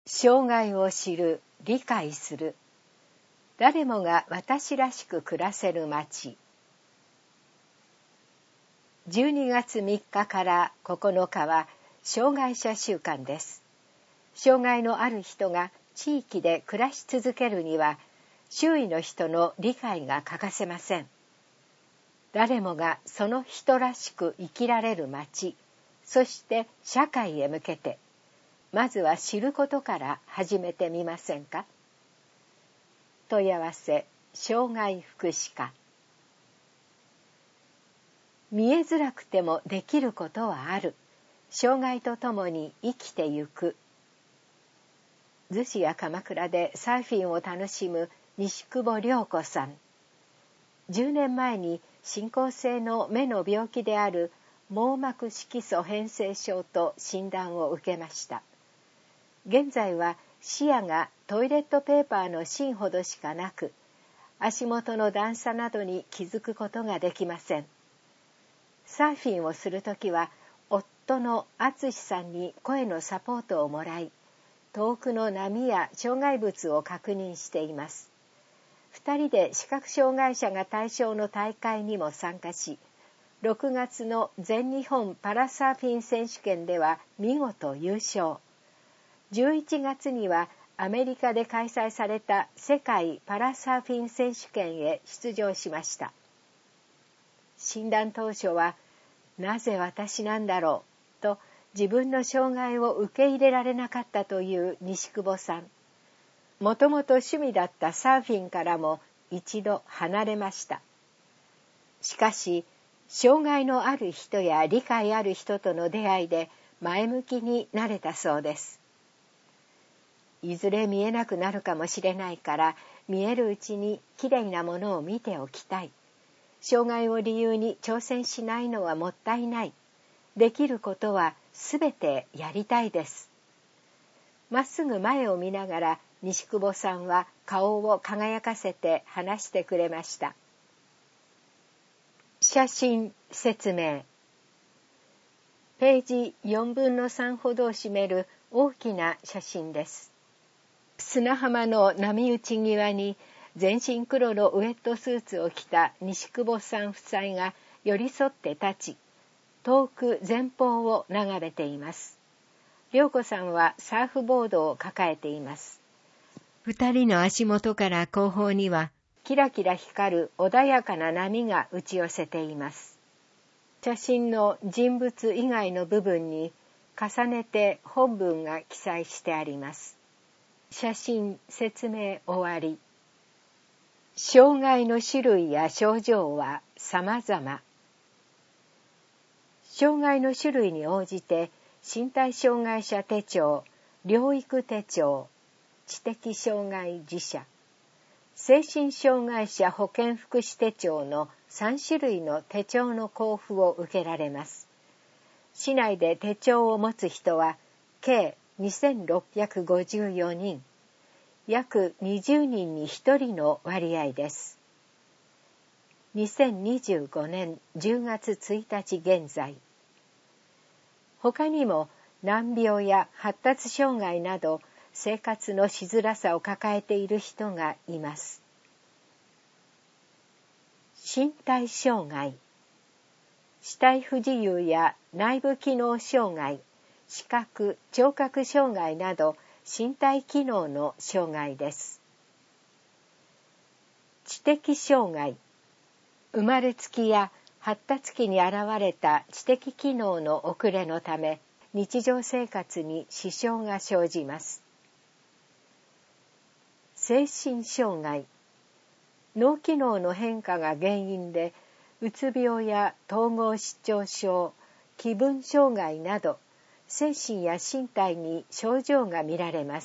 障害を知る、理解する。誰もが私らしく暮らせる街。12月3日から9日は障害者週間です。障害のある人が地域で暮らし続けるには、周囲の人の理解が欠かせません。誰もがその人らしく生きられる街、そして社会へ向けて、まずは知ることから始めてみませんか？問い合わせ、障害福祉課。見えづらくてもできることはある。障害とともに生きてゆく。逗子や鎌倉でサーフィンを楽しむ西久保涼子さん。10年前に進行性の目の病気である網膜色素変性症と診断を受けました。現在は視野がトイレットペーパーの芯ほどしかなく、足元の段差などに気づくことができません。サーフィンをするときは、夫の敦さんに声のサポートをもらい、遠くの波や障害物を確認しています。2人で視覚障害者が対象の大会にも参加し、6月の全日本パラサーフィン選手権では見事優勝。11月にはアメリカで開催された世界パラサーフィン選手権へ出場しました。診断当初は、なぜ私なんだろうと自分の障害を受け入れられなかったという西久保さん。もともと趣味だったサーフィンからも一度離れました。しかし、障害のある人や理解ある人との出会いで前向きになれたそうです。いずれ見えなくなるかもしれないから、見えるうちにきれいなものを見ておきたい。障害を理由に挑戦しないのはもったいない。できることはすべてやりたいです。まっすぐ前を見ながら西久保さんは顔を輝かせて話してくれました。写真説明。ページ4分の3ほどを占める大きな写真です。砂浜の波打ち際に全身黒のウエットスーツを着た西久保さん夫妻が寄り添って立ち、遠く前方を眺めています。涼子さんはサーフボードを抱えています。二人の足元から後方にはキラキラ光る穏やかな波が打ち寄せています。写真の人物以外の部分に重ねて本文が記載してあります。写真説明終わり。障害の種類や症状は様々。障害の種類に応じて身体障害者手帳、療育手帳、知的障害児者、精神障害者保健福祉手帳の3種類の手帳の交付を受けられます。市内で手帳を持つ人は計2654人、約20人に1人の割合です。2025年10月1日現在。他にも難病や発達障害など生活のしづらさを抱えている人がいます。身体障害。肢体不自由や内部機能障害、視覚・聴覚障害など身体機能の障害です。知的障害。生まれつきや発達期に現れた知的機能の遅れのため、日常生活に支障が生じます。精神障害。脳機能の変化が原因で、うつ病や統合失調症、気分障害など、精神や身体に症状が見られます。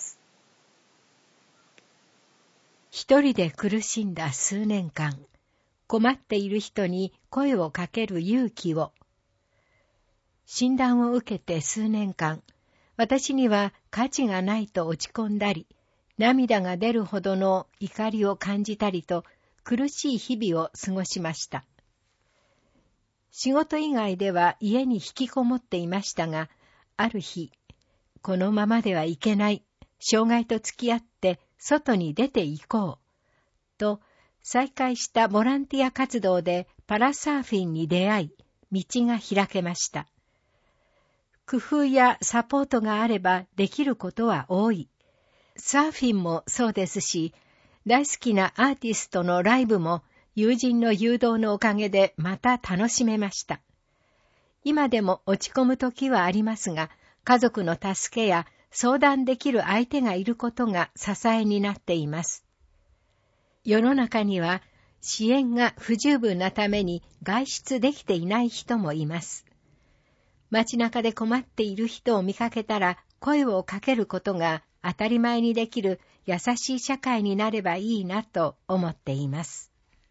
一人で苦しんだ数年間、困っている人に声をかける勇気を。診断を受けて数年間、私には価値がないと落ち込んだり、涙が出るほどの怒りを感じたりと苦しい日々を過ごしました。仕事以外では家に引きこもっていましたが、ある日、このままではいけない。 障害と付き合って外に出て行こう、と再開したボランティア活動でパラサーフィンに出会い、道が開けました。工夫やサポートがあればできることは多い。サーフィンもそうですし、大好きなアーティストのライブも友人の誘導のおかげでまた楽しめました。今でも落ち込む時はありますが、家族の助けや相談できる相手がいることが支えになっています。世の中には支援が不十分なために外出できていない人もいます。街中で困っている人を見かけたら声をかけることが当たり前にできる優しい社会になればいいなと思っています。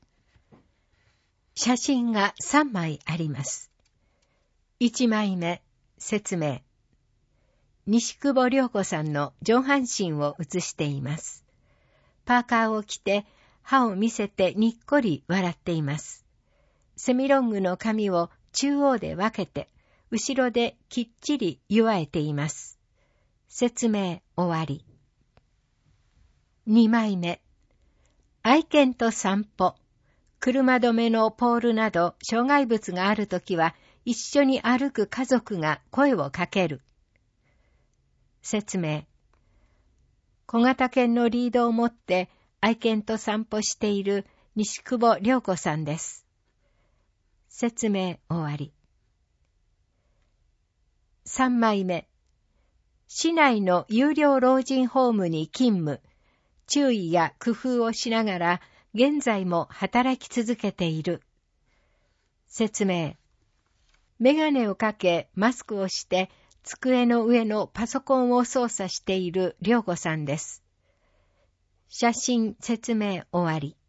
写真が3枚あります。1枚目、説明。西久保良子さんの上半身を写しています。パーカーを着て歯を見せてにっこり笑っています。セミロングの髪を中央で分けて、後ろできっちり結えています。説明終わり。2枚目。愛犬と散歩。車止めのポールなど障害物があるときは一緒に歩く家族が声をかける。説明。小型犬のリードを持って愛犬と散歩している西久保良子さんです。説明終わり。3枚目。市内の有料老人ホームに勤務、注意や工夫をしながら現在も働き続けている。説明。メガネをかけマスクをして机の上のパソコンを操作している良子さんです。写真説明終わり。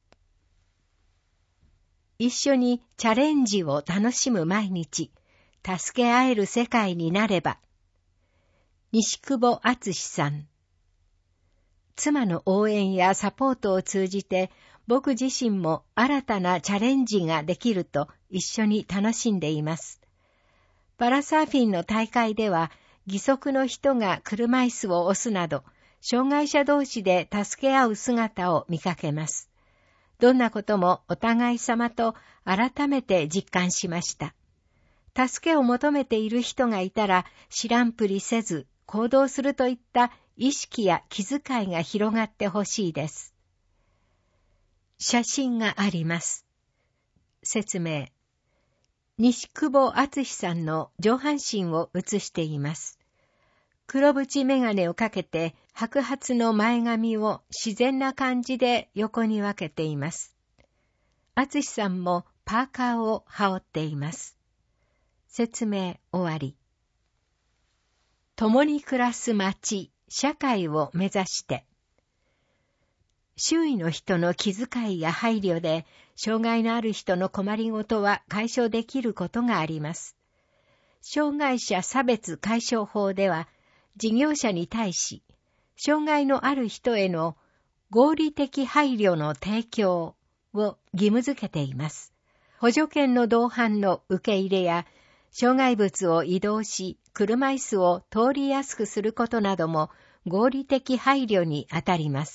一緒にチャレンジを楽しむ毎日、助け合える世界になれば。西久保敦さん。妻の応援やサポートを通じて、僕自身も新たなチャレンジができると一緒に楽しんでいます。パラサーフィンの大会では、義足の人が車椅子を押すなど、障害者同士で助け合う姿を見かけます。どんなこともお互い様と改めて実感しました。助けを求めている人がいたら知らんぷりせず行動するといった意識や気遣いが広がってほしいです。写真があります。説明。西久保敦さんの上半身を写しています。黒縁メガネをかけて白髪の前髪を自然な感じで横に分けています。敦さんもパーカーを羽織っています。説明終わり。共に暮らす街、社会を目指して。周囲の人の気遣いや配慮で、障害のある人の困りごとは解消できることがあります。障害者差別解消法では、事業者に対し、障害のある人への合理的配慮の提供を義務付けています。補助犬の同伴の受け入れや、障害物を移動し、車椅子を通りやすくすることなども合理的配慮にあたります。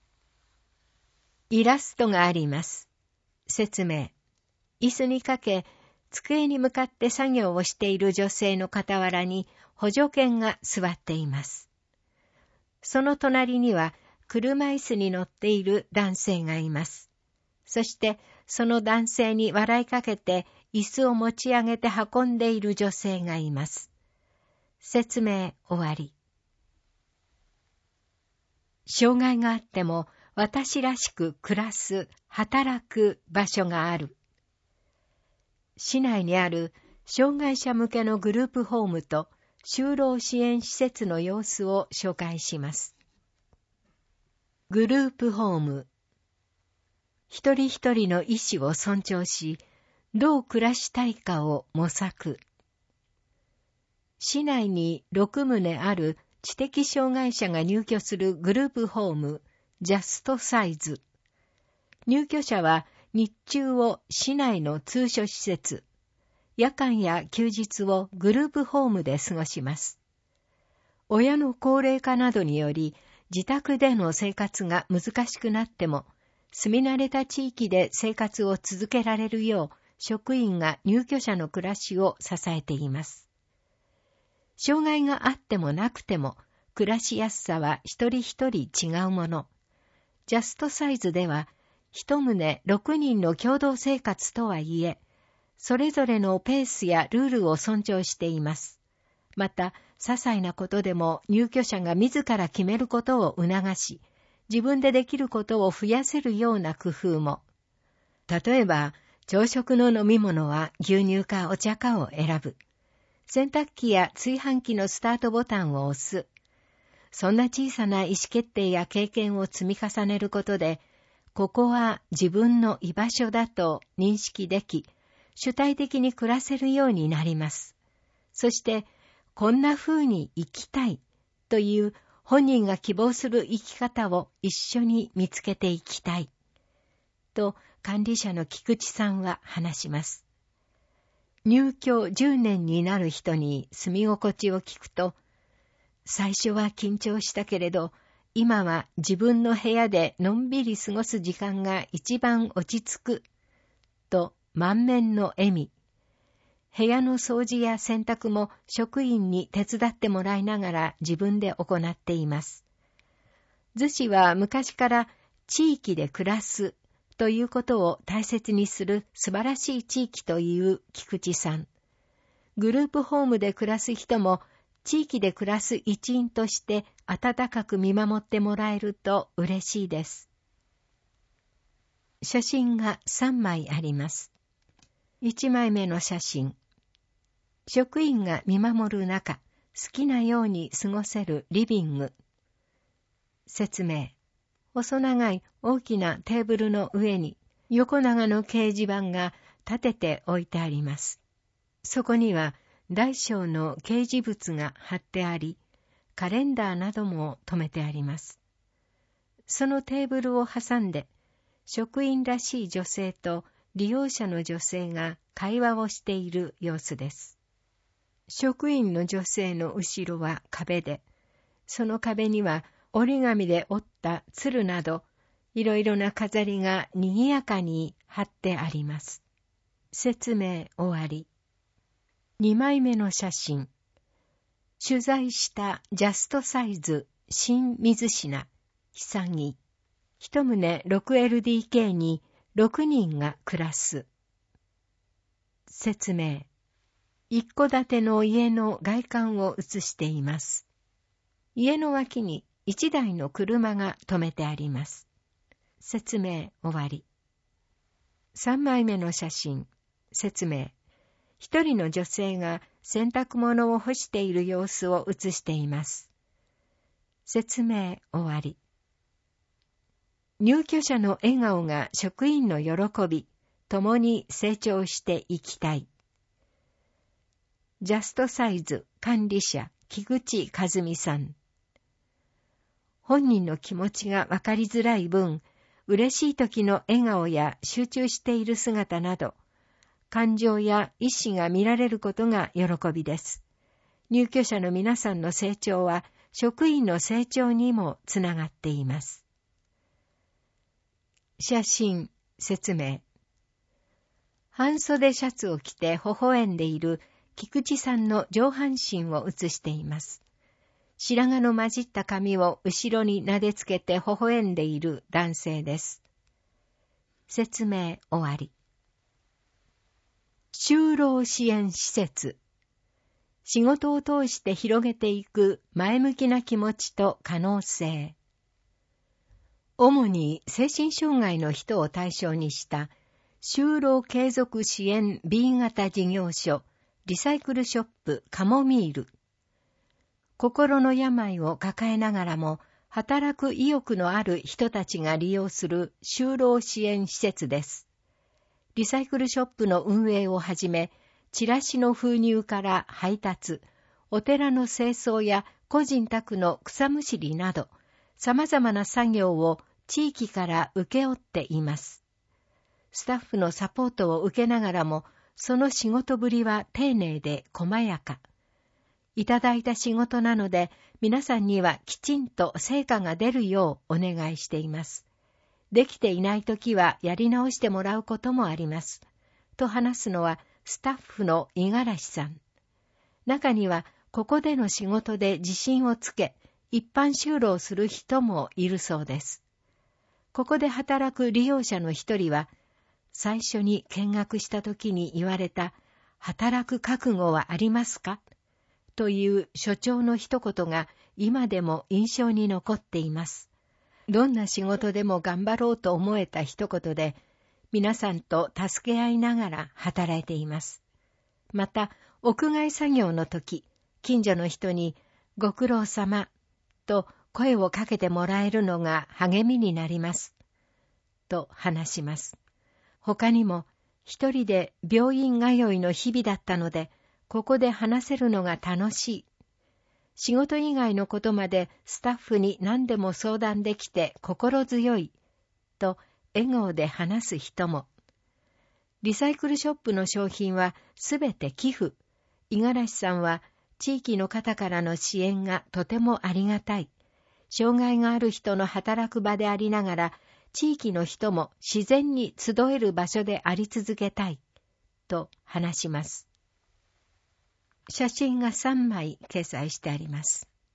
イラストがあります。説明。椅子にかけ、机に向かって作業をしている女性の傍らに補助犬が座っています。その隣には車椅子に乗っている男性がいます。そしてその男性に笑いかけて椅子を持ち上げて運んでいる女性がいます。説明終わり。障害があっても私らしく暮らす、働く場所がある。市内にある障害者向けのグループホームと就労支援施設の様子を紹介します。グループホーム。一人一人の意思を尊重し、どう暮らしたいかを模索。市内に6棟ある知的障害者が入居するグループホーム、ジャストサイズ。入居者は日中を市内の通所施設、夜間や休日をグループホームで過ごします。 親の高齢化などにより自宅での生活が難しくなっても、住み慣れた地域で生活を続けられるよう、職員が入居者の暮らしを支えています。障害があってもなくても、暮らしやすさは一人一人違うもの。ジャストサイズでは、一棟6人の共同生活とはいえ、それぞれのペースやルールを尊重しています。また、些細なことでも入居者が自ら決めることを促し、自分でできることを増やせるような工夫も。例えば、朝食の飲み物は牛乳かお茶かを選ぶ。洗濯機や炊飯器のスタートボタンを押す。そんな小さな意思決定や経験を積み重ねることで、ここは自分の居場所だと認識でき、主体的に暮らせるようになります。そして、こんな風に生きたいという本人が希望する生き方を一緒に見つけていきたい。と管理者の菊池さんは話します。入居10年になる人に住み心地を聞くと、最初は緊張したけれど、今は自分の部屋でのんびり過ごす時間が一番落ち着く、と満面の笑み。部屋の掃除や洗濯も職員に手伝ってもらいながら自分で行っています。逗子は昔から地域で暮らすということを大切にする素晴らしい地域という菊池さん。グループホームで暮らす人も地域で暮らす一員として温かく見守ってもらえると嬉しいです。写真が3枚あります。1枚目の写真。職員が見守る中、好きなように過ごせるリビング。説明。細長い大きなテーブルの上に横長の掲示板が立てて置いてあります。そこには大小の掲示物が貼ってあり、カレンダーなども留めてあります。そのテーブルを挟んで、職員らしい女性と利用者の女性が会話をしている様子です。職員の女性の後ろは壁で、その壁には折り紙で折った鶴など、いろいろな飾りが賑やかに貼ってあります。説明終わり。2枚目の写真。取材したジャストサイズ新水品、久木。一棟 6LDK に6人が暮らす。説明。一戸建ての家の外観を写しています。家の脇に1台の車が止めてあります。説明終わり。3枚目の写真。説明。一人の女性が洗濯物を干している様子を写しています。説明終わり。入居者の笑顔が職員の喜び、共に成長していきたい。ジャストサイズ管理者菊池和美さん。本人の気持ちがわかりづらい分、嬉しい時の笑顔や集中している姿など、感情や意思が見られることが喜びです。入居者の皆さんの成長は、職員の成長にもつながっています。写真、説明。半袖シャツを着て微笑んでいる菊池さんの上半身を写しています。白髪の混じった髪を後ろに撫でつけて微笑んでいる男性です。説明終わり。就労支援施設。仕事を通して広げていく前向きな気持ちと可能性。主に精神障害の人を対象にした就労継続支援 B 型事業所リサイクルショップカモミール。心の病を抱えながらも働く意欲のある人たちが利用する就労支援施設です。リサイクルショップの運営をはじめ、チラシの封入から配達、お寺の清掃や個人宅の草むしりなど、様々な作業を地域から請け負っています。スタッフのサポートを受けながらも、その仕事ぶりは丁寧で細やか。 いただいた仕事なので、皆さんにはきちんと成果が出るようお願いしています。できていないときはやり直してもらうこともあります。と話すのはスタッフの五十嵐さん。中にはここでの仕事で自信をつけ、一般就労する人もいるそうです。ここで働く利用者の一人は、最初に見学したときに言われた、働く覚悟はありますか？という所長の一言が今でも印象に残っています。どんな仕事でも頑張ろうと思えた一言で、皆さんと助け合いながら働いています。また、屋外作業の時、近所の人にご苦労様と声をかけてもらえるのが励みになります。と話します。他にも、一人で病院通いの日々だったので、ここで話せるのが楽しい。仕事以外のことまでスタッフに何でも相談できて心強い。と笑顔で話す人も。リサイクルショップの商品はすべて寄付。五十嵐さんは地域の方からの支援がとてもありがたい。障害がある人の働く場でありながら、地域の人も自然に集える場所であり続けたい。と話します。写真が3枚掲載してあります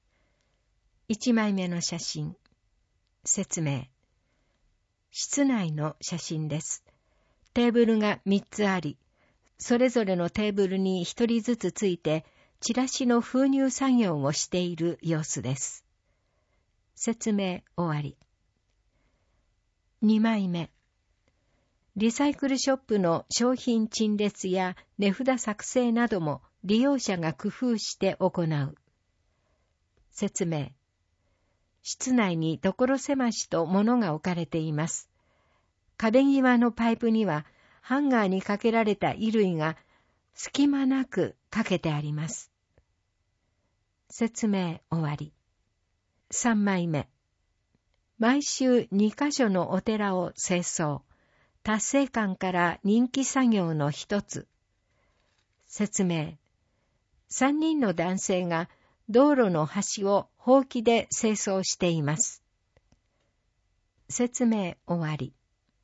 。1枚目の写真。説明。室内の写真です。テーブルが3つあり、それぞれのテーブルに1人ずつついて、チラシの封入作業をしている様子です。説明終わり。2枚目。リサイクルショップの商品陳列や値札作成なども利用者が工夫して行う。説明。室内に所狭しと物が置かれています。壁際のパイプにはハンガーにかけられた衣類が隙間なくかけてあります。説明終わり。3枚目。毎週2カ所のお寺を清掃。達成感から人気作業の一つ。説明。3人の男性が道路の端をほうきで清掃しています。説明終わり。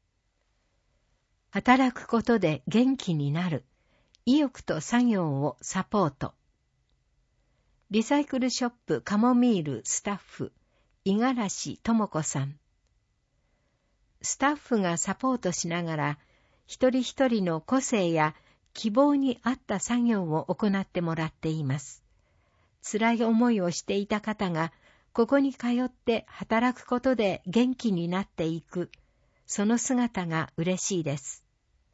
働くことで元気になる。意欲と作業をサポート。リサイクルショップカモミールスタッフ、五十嵐智子さん。スタッフがサポートしながら、一人一人の個性や希望に合った作業を行ってもらっています。辛い思いをしていた方が、ここに通って働くことで元気になっていく、その姿が嬉しいです。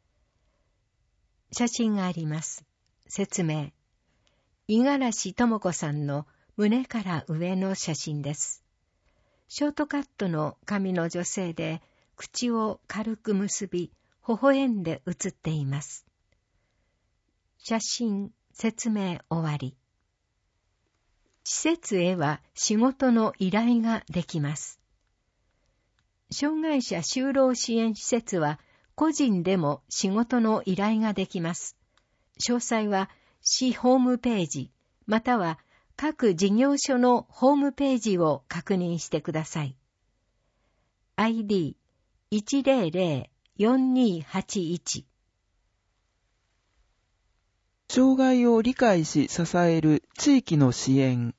写真があります。説明。五十嵐智子さんの胸から上の写真です。ショートカットの髪の女性で、口を軽く結び、微笑んで写っています。写真、説明終わり。施設へは仕事の依頼ができます。障害者就労支援施設は個人でも仕事の依頼ができます。詳細は市ホームページ、または各事業所のホームページを確認してください。ID100-4281 障害を理解し支える地域の支援。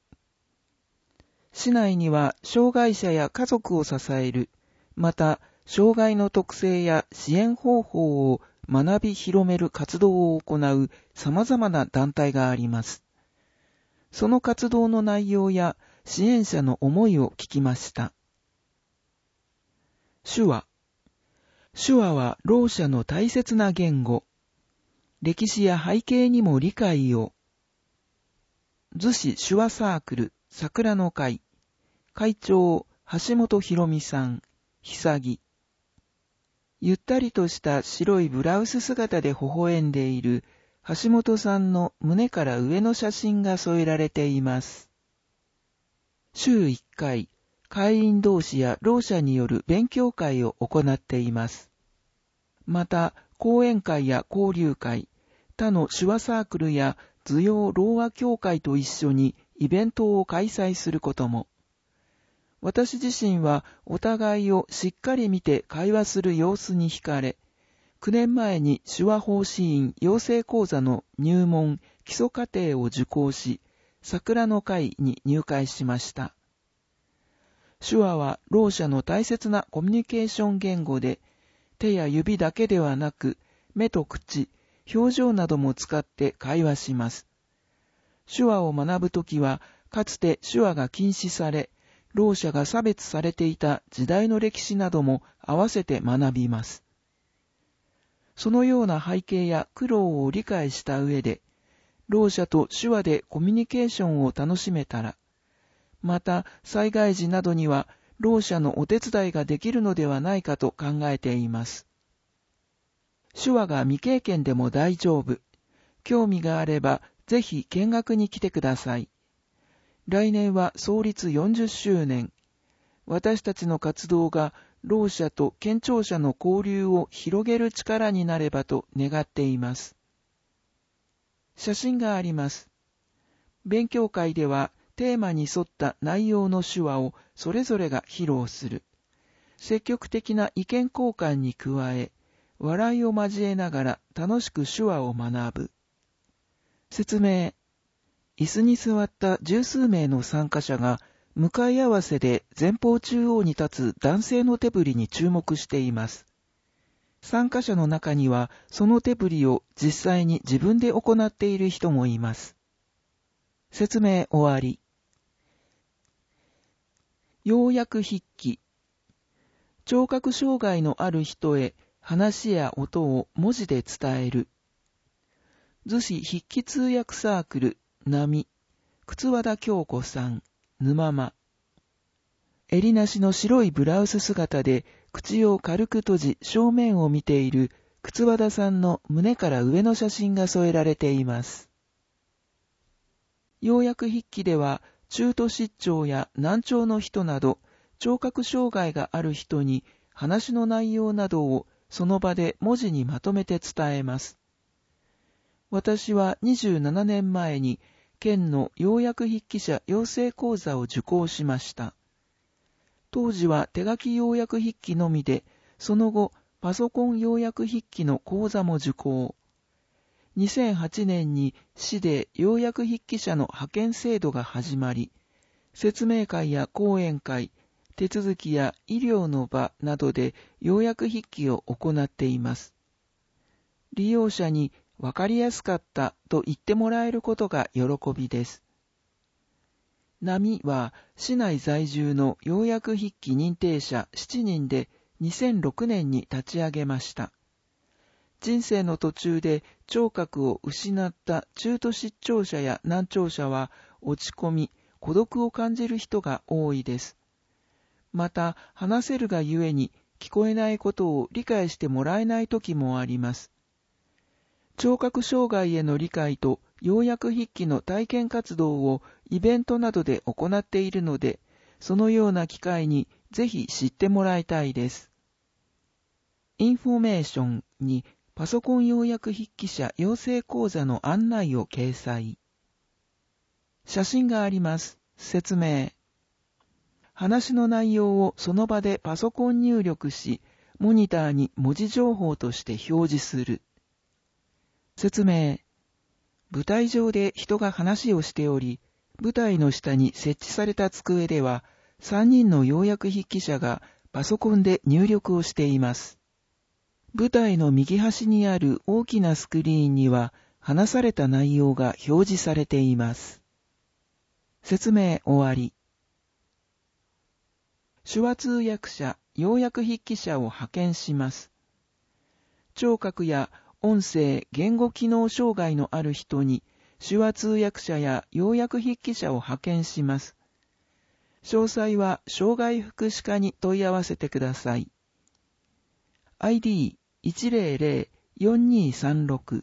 市内には障害者や家族を支える、また障害の特性や支援方法を学び広める活動を行う様々な団体があります。その活動の内容や支援者の思いを聞きました。手話。手話はろう者の大切な言語。歴史や背景にも理解を。逗子手話サークル桜の会。会長橋本博美さん、久木。ゆったりとした白いブラウス姿で微笑んでいる橋本さんの胸から上の写真が添えられています。週1回、会員同士やろう者による勉強会を行っています。また、講演会や交流会、他の手話サークルや図用ろう話協会と一緒にイベントを開催することも。私自身はお互いをしっかり見て会話する様子に惹かれ、9年前に手話奉仕員養成講座の入門基礎課程を受講し、桜の会に入会しました。手話はろう者の大切なコミュニケーション言語で、手や指だけではなく、目と口、表情なども使って会話します。手話を学ぶときは、かつて手話が禁止され、ろう者が差別されていた時代の歴史なども合わせて学びます。そのような背景や苦労を理解した上で、ろう者と手話でコミュニケーションを楽しめたら、また災害時などにはろう者のお手伝いができるのではないかと考えています。手話が未経験でも大丈夫。興味があればぜひ見学に来てください。来年は創立40周年。私たちの活動がろう者と健聴者の交流を広げる力になればと願っています。写真があります。勉強会ではテーマに沿った内容の手話をそれぞれが披露する。積極的な意見交換に加え、笑いを交えながら楽しく手話を学ぶ。説明。椅子に座った十数名の参加者が向かい合わせで前方中央に立つ男性の手振りに注目しています。参加者の中にはその手振りを実際に自分で行っている人もいます。説明終わり。要約筆記。聴覚障害のある人へ話や音を文字で伝える。図詞筆記通訳サークル、波、靴和田京子さん、沼間。襟なしの白いブラウス姿で口を軽く閉じ正面を見ている靴和田さんの胸から上の写真が添えられています。要約筆記では中途失調や難聴の人など聴覚障害がある人に話の内容などをその場で文字にまとめて伝えます。私は27年前に県の要約筆記者養成講座を受講しました。当時は手書き要約筆記のみで、その後パソコン要約筆記の講座も受講。2008年に市で要約筆記者の派遣制度が始まり、説明会や講演会、手続きや医療の場などで要約筆記を行っています。利用者にわかりやすかったと言ってもらえることが喜びです。波は市内在住の要約筆記認定者7人で2006年に立ち上げました。人生の途中で聴覚を失った中途失調者や難聴者は落ち込み、孤独を感じる人が多いです。また、話せるがゆえに聞こえないことを理解してもらえない時もあります。聴覚障害への理解と要約筆記の体験活動をイベントなどで行っているので、そのような機会にぜひ知ってもらいたいです。インフォメーションにパソコン要約筆記者養成講座の案内を掲載。写真があります。説明。話の内容をその場でパソコン入力し、モニターに文字情報として表示する。説明。舞台上で人が話をしており、舞台の下に設置された机では、3人の要約筆記者がパソコンで入力をしています。舞台の右端にある大きなスクリーンには、話された内容が表示されています。説明終わり。手話通訳者、要約筆記者を派遣します。聴覚や音声、言語機能障害のある人に手話通訳者や要約筆記者を派遣します。詳細は障害福祉課に問い合わせてください。ID100-4236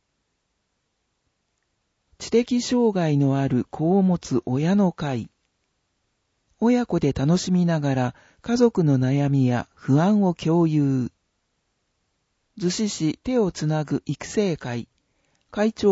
知的障害のある子を持つ親の会。親子で楽しみながら家族の悩みや不安を共有。逗子市手をつなぐ育成会。会長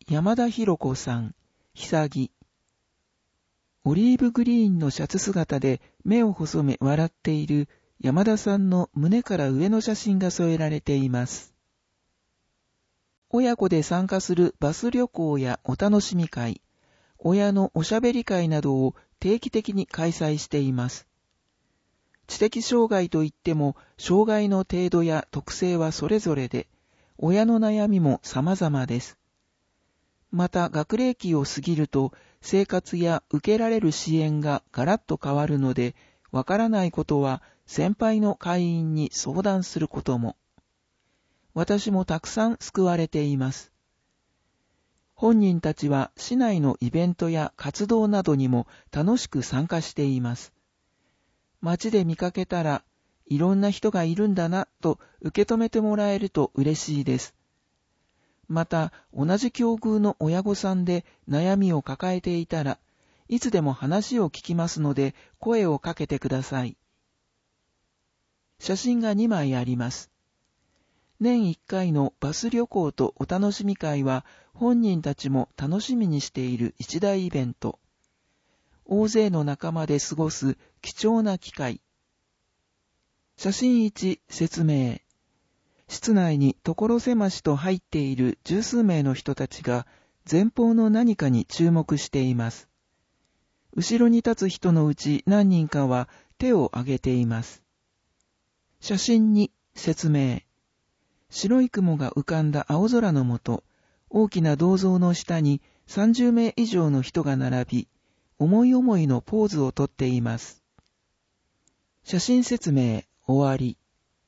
山田博子さん、久オリーブグリーンのシャツ姿で目を細め笑っている山田さんの胸から上の写真が添えられています。親子で参加するバス旅行やお楽しみ会、親のおしゃべり会などを定期的に開催しています。知的障害といっても、障害の程度や特性はそれぞれで、親の悩みも様々です。また、学齢期を過ぎると、生活や受けられる支援がガラッと変わるので、わからないことは先輩の会員に相談することも。私もたくさん救われています。本人たちは市内のイベントや活動などにも楽しく参加しています。街で見かけたら、いろんな人がいるんだなと受け止めてもらえると嬉しいです。また、同じ境遇の親御さんで悩みを抱えていたら、いつでも話を聞きますので声をかけてください。写真が2枚あります。年1回のバス旅行とお楽しみ会は本人たちも楽しみにしている一大イベント。大勢の仲間で過ごす貴重な機会。写真1、説明。室内に所狭しと入っている十数名の人たちが前方の何かに注目しています。後ろに立つ人のうち何人かは手を挙げています。写真2、説明。白い雲が浮かんだ青空の下、大きな銅像の下に30名以上の人が並び、思い思いのポーズをとっています。写真説明終わり。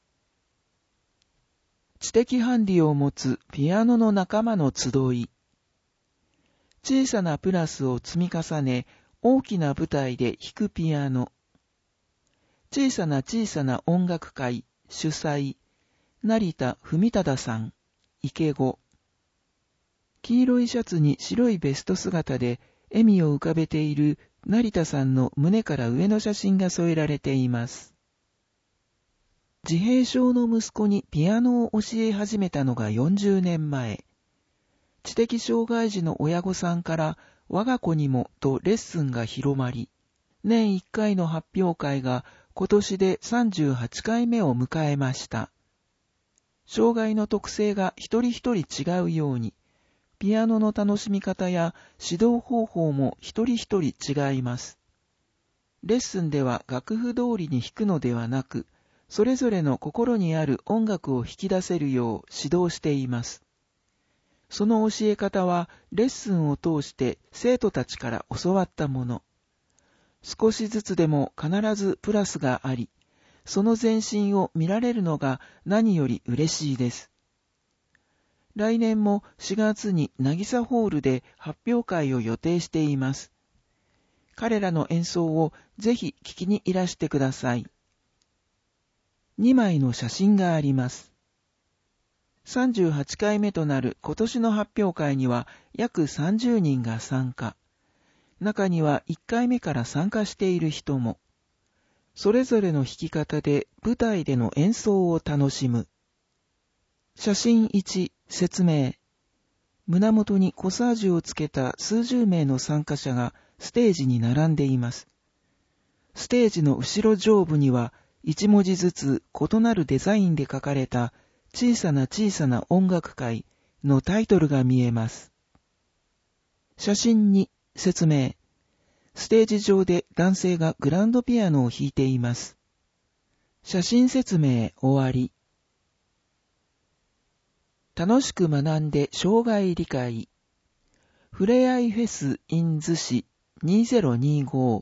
知的ハンディを持つピアノの仲間の集い。小さなプラスを積み重ね、大きな舞台で弾くピアノ。小さな音楽会主催。成田文忠さん、池子。黄色いシャツに白いベスト姿で笑みを浮かべている成田さんの胸から上の写真が添えられています。自閉症の息子にピアノを教え始めたのが40年前。知的障害児の親御さんから我が子にもとレッスンが広まり、年1回の発表会が今年で38回目を迎えました。障害の特性が一人一人違うように、ピアノの楽しみ方や指導方法も一人一人違います。レッスンでは楽譜通りに弾くのではなく、それぞれの心にある音楽を引き出せるよう指導しています。その教え方はレッスンを通して生徒たちから教わったもの。少しずつでも必ずプラスがあり、その前進を見られるのが何より嬉しいです。来年も4月に渚ホールで発表会を予定しています。彼らの演奏をぜひ聞きにいらしてください。2枚の写真があります。38回目となる今年の発表会には約30人が参加。中には1回目から参加している人も。それぞれの弾き方で舞台での演奏を楽しむ。写真1、説明。胸元にコサージュをつけた数十名の参加者がステージに並んでいます。ステージの後ろ上部には1文字ずつ異なるデザインで書かれた小さな音楽会のタイトルが見えます。写真2、説明。ステージ上で男性がグランドピアノを弾いています。写真説明終わり。楽しく学んで障害理解。ふれあいフェス in 逗子2025。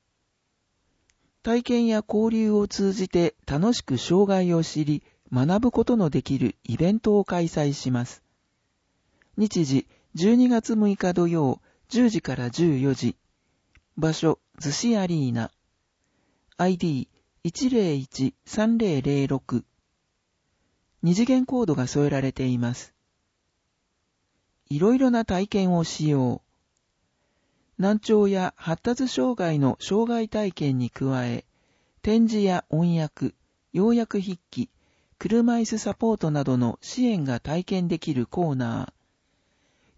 体験や交流を通じて楽しく障害を知り、学ぶことのできるイベントを開催します。日時12月6日土曜10時から14時。場所、逗子アリーナ。ID101-3006。二次元コードが添えられています。いろいろな体験をしよう。難聴や発達障害の障害体験に加え、展示や音訳、要約筆記、車椅子サポートなどの支援が体験できるコーナー。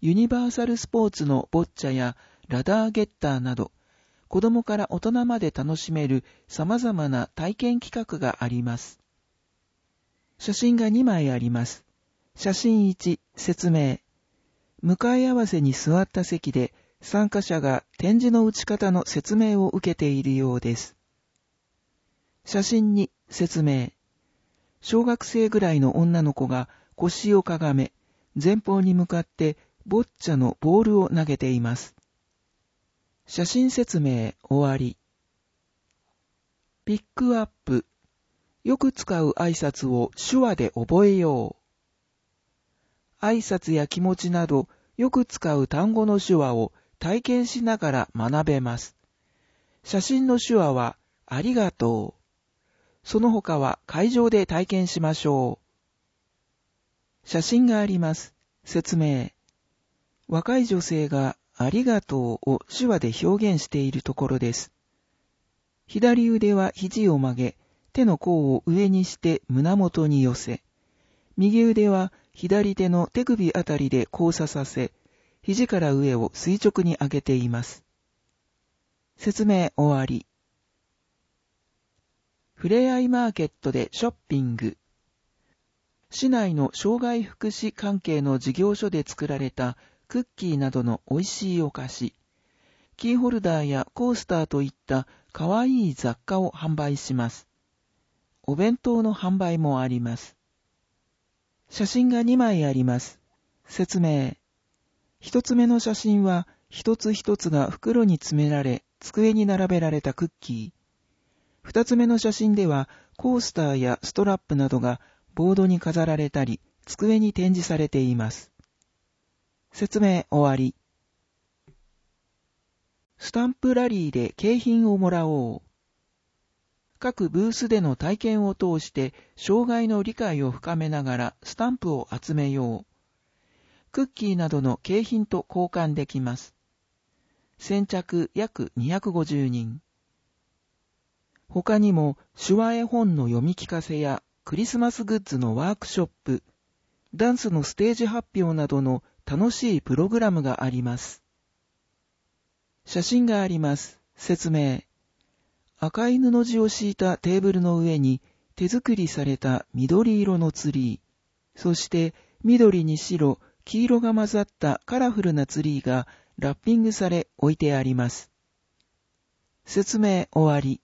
ユニバーサルスポーツのボッチャやラダーゲッターなど、子供から大人まで楽しめる様々な体験企画があります。写真が2枚あります。写真1、説明。向かい合わせに座った席で参加者が点字の打ち方の説明を受けているようです。写真2、説明。小学生ぐらいの女の子が腰をかがめ、前方に向かってボッチャのボールを投げています。写真説明終わり。ピックアップ。よく使う挨拶を手話で覚えよう。挨拶や気持ちなどよく使う単語の手話を体験しながら学べます。写真の手話はありがとう。その他は会場で体験しましょう。写真があります。説明。若い女性がありがとうを手話で表現しているところです。左腕は肘を曲げ、手の甲を上にして胸元に寄せ、右腕は左手の手首あたりで交差させ、肘から上を垂直に上げています。説明終わり。ふれあいマーケットでショッピング。市内の障害福祉関係の事業所で作られたクッキーなどの美味しいお菓子、キーホルダーやコースターといったかわいい雑貨を販売します。お弁当の販売もあります。写真が2枚あります。説明。一つ目の写真は一つ一つが袋に詰められ机に並べられたクッキー。二つ目の写真ではコースターやストラップなどがボードに飾られたり机に展示されています。説明終わり。スタンプラリーで景品をもらおう。各ブースでの体験を通して障害の理解を深めながらスタンプを集めよう。クッキーなどの景品と交換できます。先着約250人。他にも手話絵本の読み聞かせやクリスマスグッズのワークショップ、ダンスのステージ発表などの楽しいプログラムがあります。写真があります。説明。赤い布地を敷いたテーブルの上に手作りされた緑色のツリー、そして緑に白、黄色が混ざったカラフルなツリーがラッピングされ置いてあります。説明終わり。